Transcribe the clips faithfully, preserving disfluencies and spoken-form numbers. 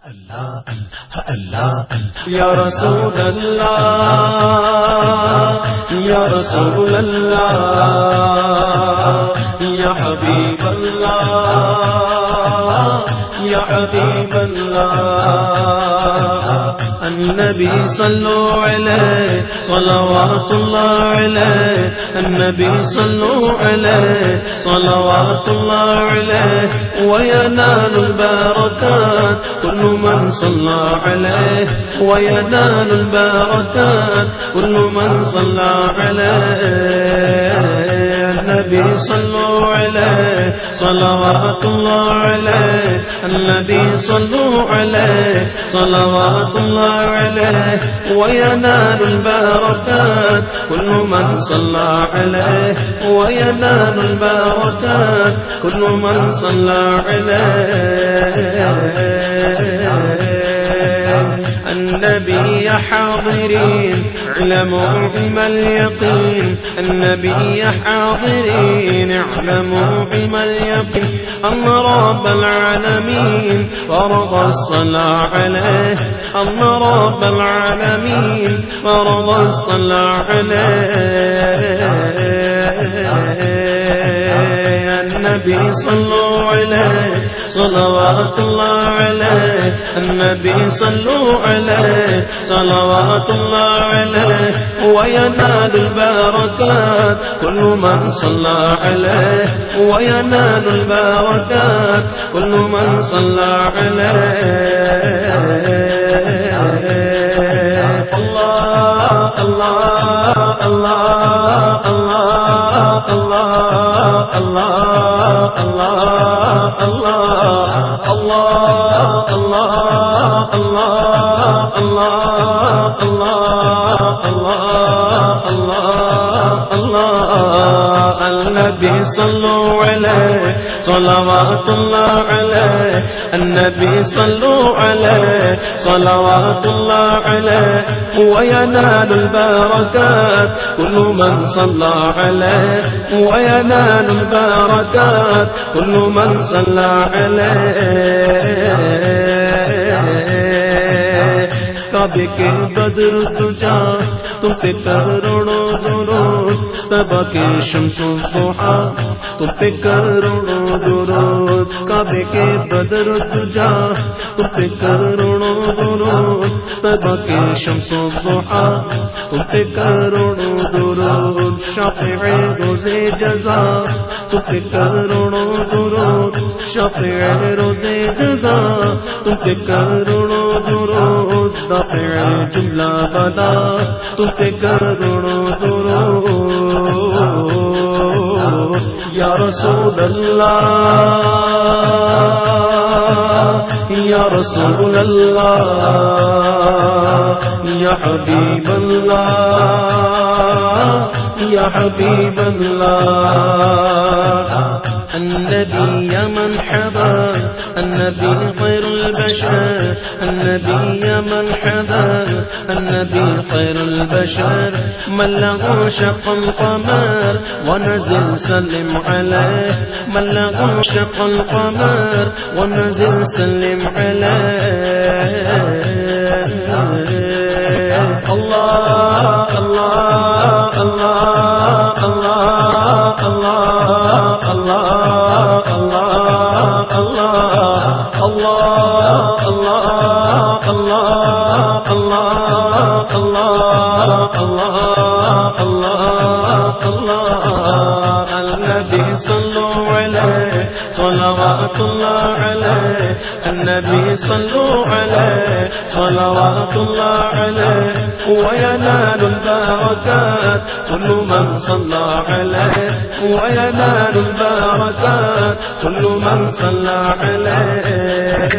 یا رسول اللہ یا رسول اللہ یا حبیب اللہ یا حبیب اللہ النبی صلو علیہ صلوات اللہ علیہ النبی صلو علیہ صلوات اللہ علیہ وینال البرکات كل من صلى عليه وينال البركات كل من صلى عليه النبي صلوا عليه صلوات الله عليه النبي صلوا عليه صلوات الله عليه وينال البركات كل من صلى عليه وينال البركات كل من صلى عليه النبي حاضرين اعلموا علم اليقين النبي حاضرين اعلموا علم اليقين أن رب العالمين فرض الصلاة عليه أن رب العالمين فرض الصلاة عليه النبي صلوا عليه صلوات الله عليه النبي صلوا عليه صلوات الله عليه وينال البركات كل من صلى عليه وينال البركات كل من صلى عليه الله الله الله الله الله الله الله الله الله الله الله الله الله النبي صلوا عليه صلوات الله عليه النبي صلوا عليه صلوات الله عليه وينال البركات كل من صلى عليه وينال البركات كل من صلى عليه کعبے کے بدر تجا تم پہ کروڑوں درود تبا کے شمس و ضحا تم پہ کروڑوں درود کعبے کے بدر تجا تم پہ کروڑوں درود تبا کے شمس و ضحا تم پہ کروڑوں درود شافع روز جزا تم پہ کروڑوں درود شافع روز جزا تم پہ کروڑوں درود دافع جملہ بدا تم پہ کروڑوں درود یا رسول اللہ یا رسول اللہ یا حبیب اللہ یا حبیب اللہ النبي يا مرحبا النبي خير البشر النبي يا مرحبا النبي خير البشر من له شق القمر ونزل سلم عليه من له شق القمر ونزل سلم عليه الله الله الله الله الله الله الله الله الله الله الله الله الله الله النبي صلوا عليه صلوات الله عليه النبي صلوا عليه صلوات الله عليه وينال البركات كل من صلى عليه وينال البركات كل من صلى عليه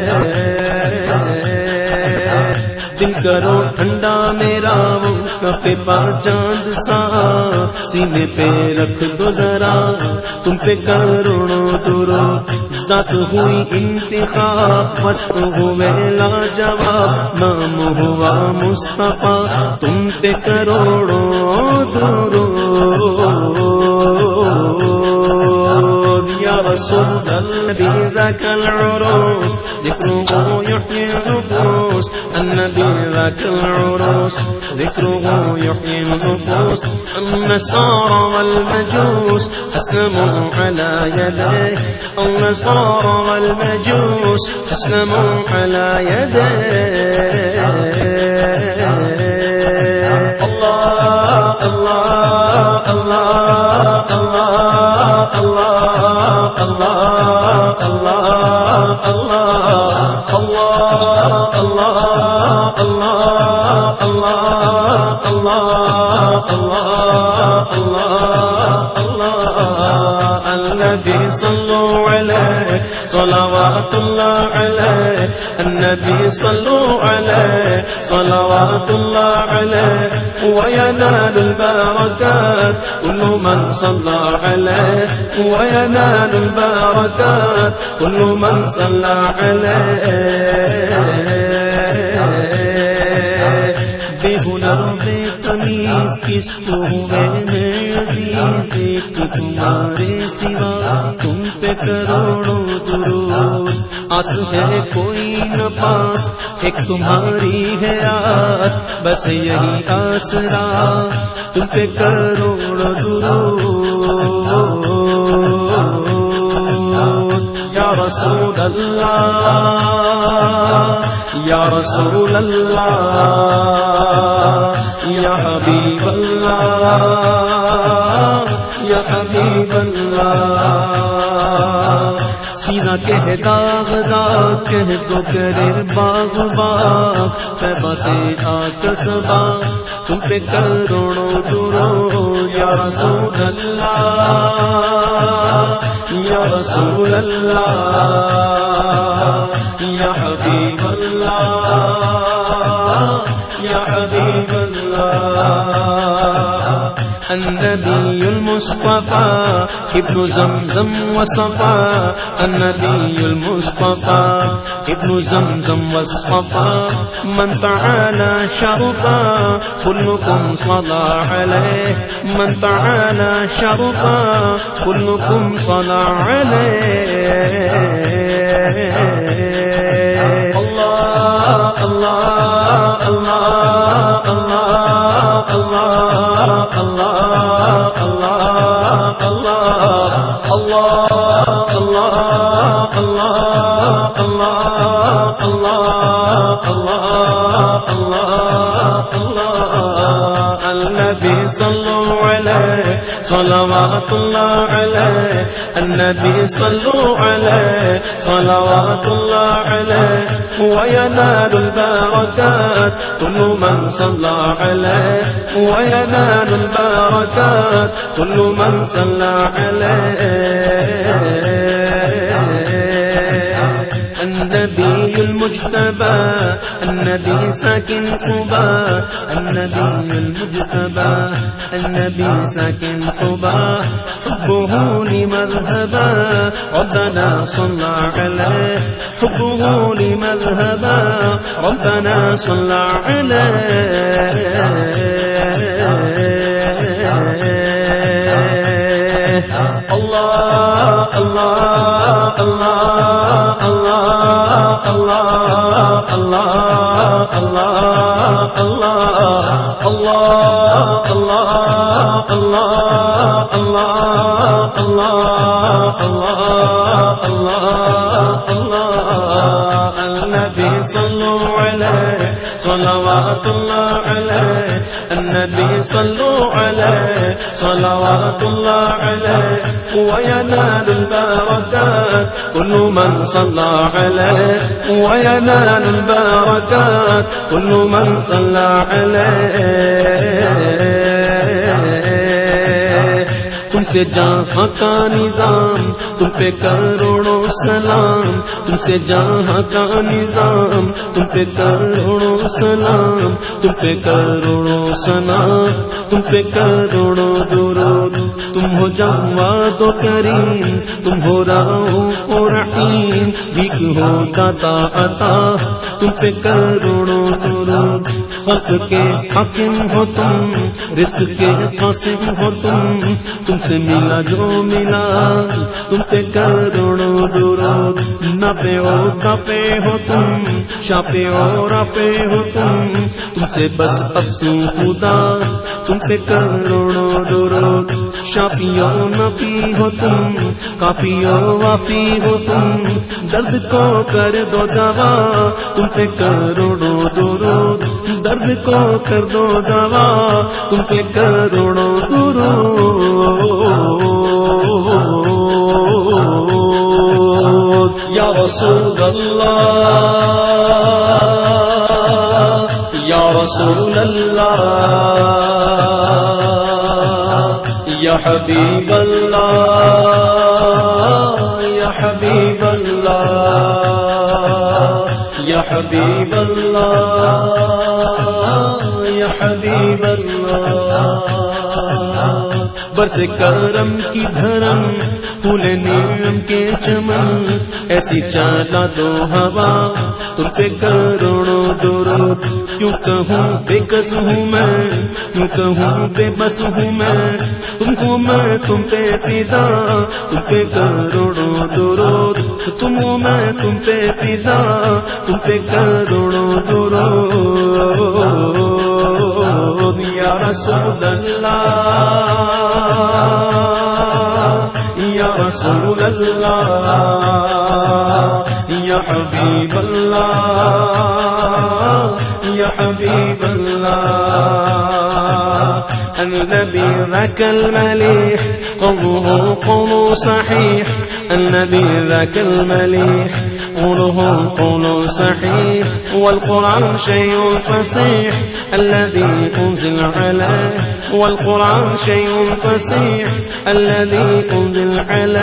دل کرو ٹھنڈا میرا وہ کفے پا چاند سا سینے پہ رکھ دو ذرا تم پہ کروڑوں درود ذات ہوئی انتخاب مست ہوئے لاجواب نام ہوا مصطفیٰ تم پہ کروڑوں درود یا رسول النبي ذاك العروس ذكره يحيي النفوس النبي ذاك العروس ذكره يحيي النفوس النصارى والمجوس أسلموا على يديه النصارى والمجوس أسلموا على يديه الله الله الله الله الله الله الله الله الله الله الله الله الله الله الله النبي صلوا عليه صلوات الله عليه النبي صلوا عليه صلوات الله عليه وينال البركات كل من صلى عليه وينال البركات كل من صلى عليه بے ہنر بے تمیز کس کو ہوئے میں عزیز ایک تمہارے سوا تم پہ کروڑوں درود آس ہے کوئی نہ پاس ایک تمہاری ہے آس بس یہی آسرا تم پہ کروڑوں درود یا رسول اللہ یا رسول اللہ یا حبیب اللہ یا حبیب اللہ سینہ کہہ داغ داغ کہہ تو کرے باغ باغ طیبہ سے آکسبا تم پہ کروڑوں درود یا رسول اللہ یا رسول اللہ یا حبیب اللہ یا حبیب اللہ النبي المصطفى ابن زمزم وصفا النبي المصطفى ابن زمزم وصفا من تعالى شرفا كلكم صلى عليه من تعالى شرفا كلكم صلى عليه الله الله الله الله الله الله الله الله الله الله الله الله الله الله الله النبي صلوا عليه صلوات الله عليه النبي صلوا عليه صلوات الله عليه وينال البركات كل من صلى عليه وينال البركات كل من صلى عليه النبي المجتبى النبي ساكن قباء النبي المجتبى النبي ساكن قباء حبه لمذهبا ربنا صلى عليه حبه لمذهبا ربنا صلى عليه الله الله الله الله الله الله الله الله الله الله الله الله الله الله الله النبي صلوا عليه صلوات الله عليه النبي صلوا عليه صلوات الله عليه وينال البركات كل من صلى عليه وينال البركات كل من صلى عليه تم سے جہاں کا نظام تم پہ کروڑوں سلام تم سے جہاں کا نظام تم پہ کروڑوں سلام تم پہ کروڑوں سلام تم پہ کروڑوں درود تم ہو جواد و کریم تم ہو رؤوف و رحیم بھیک ہو داتا عطا تم پہ کروڑوں درود خلق کے حاکم ہو تم رزق کے قاسم ہو تم تم سے ملا جو ملا تم پہ کروڑوں درود، نہ پہ او کپے ہو تم، شاپے اور پہ ہو تم، تم سے بس افسوں خدا تم پہ کروڑوں درود، شافیوں نفی ہو تم، کافیوں وافی ہو تم، درد کو کر دو دوا تم پہ کروڑوں درود، درد کو کر دو دوا تم پہ کروڑوں درود۔ یا رسول اللہ، یا رسول اللہ، یا حبیب اللہ، یا حبیب اللہ، یا حبیب اللہ، یا حبیب اللہ۔ برس کرم کی دھرم پھول نیم کے چمن، ایسی چالا دو ہوا تم پہ کروڑوں درود، کیوں کہوں بے کس ہوں میں، کیوں کہوں بے بس ہوں میں، تم کو میں تم پہ فدا تم پہ کروڑوں درود، تم ہو میں تم پہ فدا تم پہ کروڑوں درود۔ یا رسول اللہ، یا رسول اللہ، یا حبیب اللہ، یا حبیب اللہ۔ النبي ذاك المليح قوله قول صحيح، النبي ذاك المليح قوله قول صحيح، والقرآن شيء فصيح الذي أنزل عليه، والقرآن شيء فصيح الذي أنزل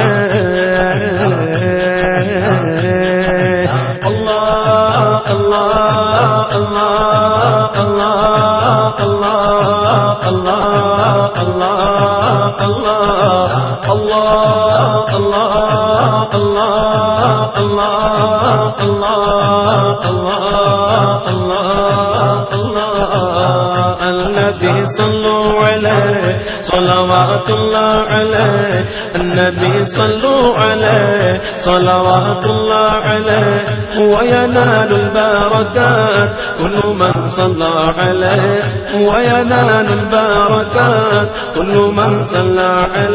عليه۔ الله الله الله الله الله اللہ اللہ اللہ اللہ اللہ اللہ اللہ اللہ اللہ النبی صلوا علیہ صلوات اللہ علیہ، النبی صلوا علیہ صلوات اللہ علیہ، وینال البرکات كل من صلى عليه، وينال البركات كل من صلى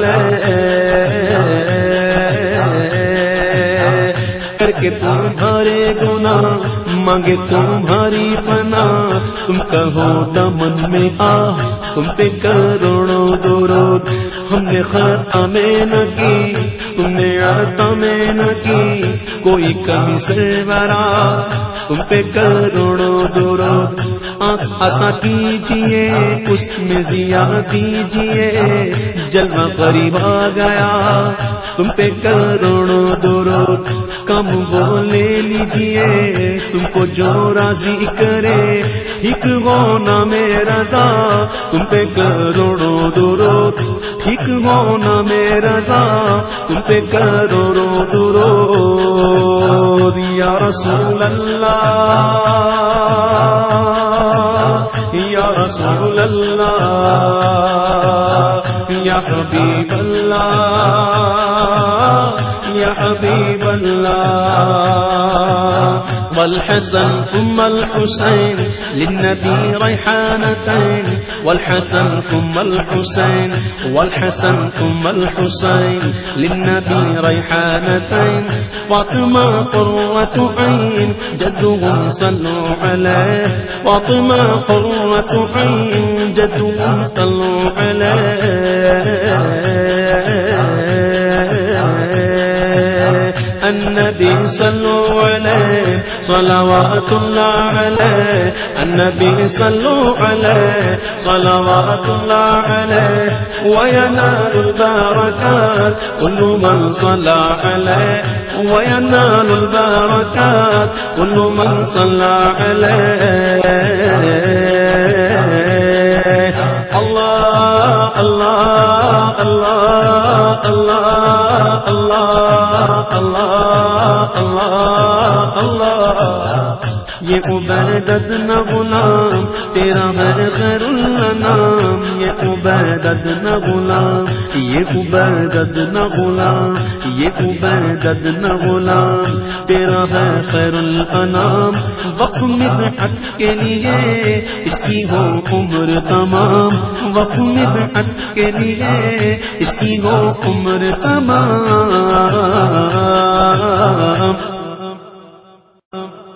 عليه۔ کر کے تمہارے گناہ مانگے تمہاری پناہ، تم کہو دامن میں آ تم پہ کروڑوں درود، ہم نے خطا میں نہ کی تم نے عطا میں نہ کی، کوئی کمی سرورا تم پہ کروڑوں درود۔ عطا کیجئے اس میں ضیا دیجئے، جلوہ قریب آ گیا تم پہ کروڑوں درود، کم وہ لے لیجئے تم کو جو راضی کرے، ٹھیک ہو نا میرا رضا تم پہ کروڑوں درود، ٹھیک ہو نا میرا رضا تم پہ کروڑوں درود۔ یا رسول اللہ، یا رسول اللہ، یا حبیب اللہ، یا حبیب اللہ۔ والحسن ثم الحسين للنبي ريحانتين، والحسن ثم الحسين، والحسن ثم الحسين للنبي ريحانتين، فاطمة قرة عين جدهم صلوا عليه، فاطمة قرة عين جدهم صلوا عليه۔ النبي صلوا عليه صلوات الله عليه، النبي صلوا عليه صلوات الله عليه، وينال البركات كل من صلى عليه، وينال البركات كل من صلى عليه۔ الله الله الله الله الله الله الله الله یہ عبیدت نہ غلام تیرا ہے خیر الانام، یہ عبیدت نہ غلام، یہ عبیدت نہ غلام، یہ عبیدت نہ غلام تیرا ہے خیر الانام، وقف مدحت کے لیے اس کی ہو عمر تمام، وقف مدحت کے لیے اس کی ہو عمر تمام،